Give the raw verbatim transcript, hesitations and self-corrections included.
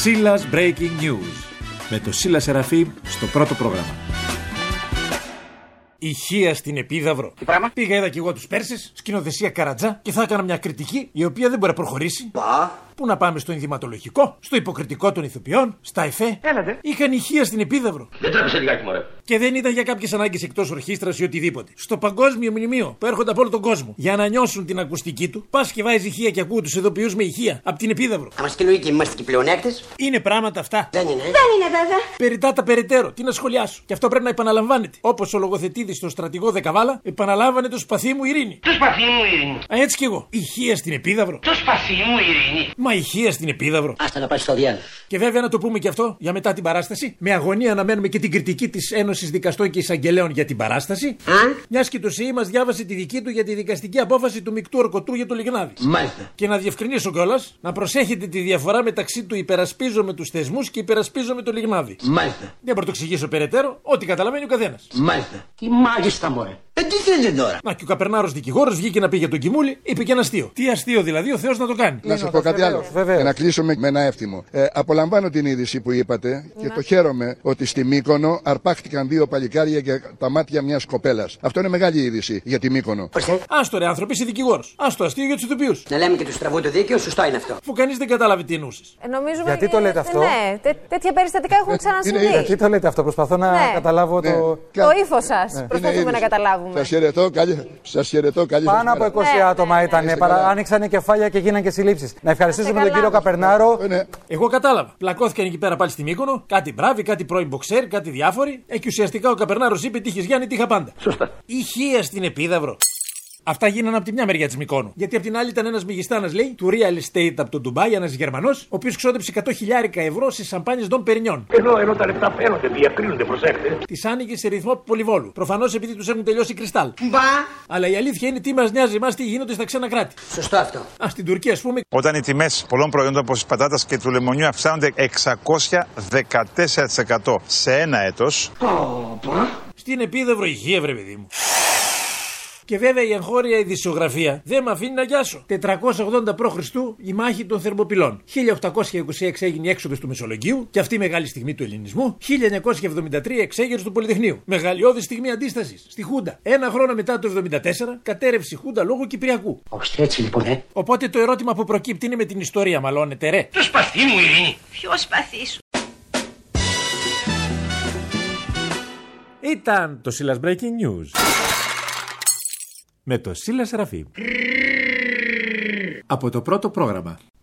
Σίλας Breaking News. Με το Σίλα Σεραφείμ στο πρώτο πρόγραμμα. Ηχεία στην Επίδαυρο. Τι πράγμα? Πήγα, είδα κι εγώ τους Πέρσες, σκηνοθεσία Καρατζά, και θα έκανα μια κριτική η οποία δεν μπορεί να προχωρήσει. Πα. Πού να πάμε, στο ενδυματολογικό, στο υποκριτικό των ηθοποιών, στα εφέ. Έλατε. Είχαν ηχεία στην Επίδαυρο. Δεν τρέπεσε λιγάκι, μωρέ. Και δεν ήταν για κάποιες ανάγκες εκτός ορχήστρας ή οτιδήποτε. Στο παγκόσμιο μνημείο που έρχονται από όλο τον κόσμο για να νιώσουν την ακουστική του, πας και βάζει ηχεία και ακούω τους ειδοποιούς με ηχεία από την Επίδαυρο. Άμα στη λογική είμαστε και πλεονέκτες. Είναι πράγματα αυτά. Δεν είναι. Δεν είναι βέβαια. Περιτά τα περαιτέρω, τι να σχολιάσω. Και αυτό πρέπει να επαναλαμβάνεται. Όπως ο λογοθετήδης στο στρατηγό Δεκαβάλα επαναλάμβανε το σπαθί μου ειρήνη. Το σπαθί μου ειρήνη. Α, έτσι κι εγώ. Ηχεία στην Επίδαυρο. Το σπαθί μου ειρήνη. Μα ηχεία στην Επίδαυρο. Άστα να πάει στο διάλογο. Και βέβαια να το πούμε και αυτό για μετά την παράσταση. Με αγωνία αναμένουμε και την κριτική της Ένωσης Δικαστών και Εισαγγελέων για την παράσταση. Α? Μια και το ΣΥΗ μας διάβασε τη δική του για τη δικαστική απόφαση του μεικτού ορκωτού για το Λιγνάδι. Μάλιστα. Και να διευκρινίσω κιόλας, να προσέχετε τη διαφορά μεταξύ του υπερασπίζομαι τους θεσμούς και υπερασπίζομαι το Λιγνάδι. Μάλιστα. Δεν μπορώ να το εξηγήσω περαιτέρω, ό,τι καταλαβαίνει ο καθένας. Μάλιστα. Τι μάγιστα, μωρέ. Ε, τι θέλετε τώρα. Να, και ο Καπερνάρος δικηγόρος βγήκε να πει για τον Κιμούλη, είπε και ένα αστείο. Τι αστείο δηλαδή, ο Θεός να το κάνει. Να σας πω κάτι άλλο. Βεβαίως. Και να κλείσουμε με ένα εύθυμο. Ε, απολαμβάνω την είδηση που είπατε και το χαίρομαι ότι στη Μύκονο αρπάχτηκαν δύο παλικάρια για τα μάτια μιας κοπέλας. Αυτό είναι μεγάλη είδηση για τη Μύκονο. Ορίστε. Άστο ρε άνθρωπο, είσαι δικηγόρος. Άστο αστείο για τους ηθοποιούς. Να λέμε και του στραβού το δίκαιο, σωστό είναι αυτό. Αφού κανείς δεν κατάλαβε τι εννοούσες. Ε, νομίζουμε Γιατί και- το λέτε αυτό? Ναι, τέ- τέτοια περιστατικά έχουν ξανασυμβεί. είναι- Γιατί το λέτε αυτό, προσπαθώ να Ναι. καταλάβω Ναι. το. Το ύφος σας προσπαθούμε Είναι να είδηση. καταλάβουμε. Σας χαιρετώ, καλή, σας χαιρετώ, καλή σας Πάνω από μέρα. είκοσι Ναι, άτομα ναι, ήταν. ναι. Παρα... Καλά. Άνοιξαν κεφάλια και γίναν και συλλήψεις. Να ευχαριστήσουμε Είστε τον κύριο καλά. Καπερνάρο. Ε, ναι. Εγώ κατάλαβα. Πλακώθηκαν εκεί πέρα πάλι στη Μύκονο, κάτι μπράβοι, κάτι πρώην μποξέρ, κάτι διάφοροι. Ε, και ουσιαστικά ο Καπερνάρος είπε: τύχες Γιάννη, τύχα πάντα. Σωστά. Ηχεία στην Επίδαυρο. Αυτά γίνανε από τη μια μεριά της Μυκόνου. Γιατί από την άλλη ήταν ένας μυγιστάνας, λέει, του real estate από το Ντουμπάι, ένας Γερμανός, ο οποίος ξόδεψε εκατό χιλιάρικα ευρώ σε σαμπάνιες Ντον Περινιόν. Ενώ, ενώ τα λεπτά φαίνονται, διακρίνονται, προσέχτε. Τις άνοιγε σε ρυθμό πολυβόλου. Προφανώς επειδή τους έχουν τελειώσει κρυστάλλ. Μπα. Αλλά η αλήθεια είναι τι μας νοιάζει εμάς τι γίνονται στα ξένα κράτη. Σωστό αυτό. Α, στην Τουρκία, ας πούμε, Όταν οι τιμές πολλών προϊόντων όπως της πατάτας και του λεμονιού αυξάνονται εξακόσια δεκατέσσερα τοις εκατό σε ένα έτος. στην Επίδαυρο ηχεία, βρε παιδί μου. Και βέβαια η εγχώρια ειδησιογραφία δεν με αφήνει να γιάσω. τετρακόσια ογδόντα προ Χριστού η μάχη των Θερμοπυλών. χίλια οκτακόσια είκοσι έξι έγινε η έξοδος του Μεσολογγίου και αυτή η μεγάλη στιγμή του ελληνισμού. χίλια εννιακόσια εβδομήντα τρία εξέγερση του Πολυτεχνείου. Μεγαλειώδη στιγμή αντίστασης στη Χούντα. Ένα χρόνο μετά το εβδομήντα τέσσερα κατέρευσε η Χούντα λόγω Κυπριακού. Όχι έτσι λοιπόν, ε. Οπότε το ερώτημα που προκύπτει είναι με την ιστορία, μαλώνετε ρε. Το σπαθί μου ειρήνη. Ποιο σπαθί σου. Ήταν το Σίλας Breaking News. Με το Σίλα Σεραφείμ. Από το πρώτο πρόγραμμα.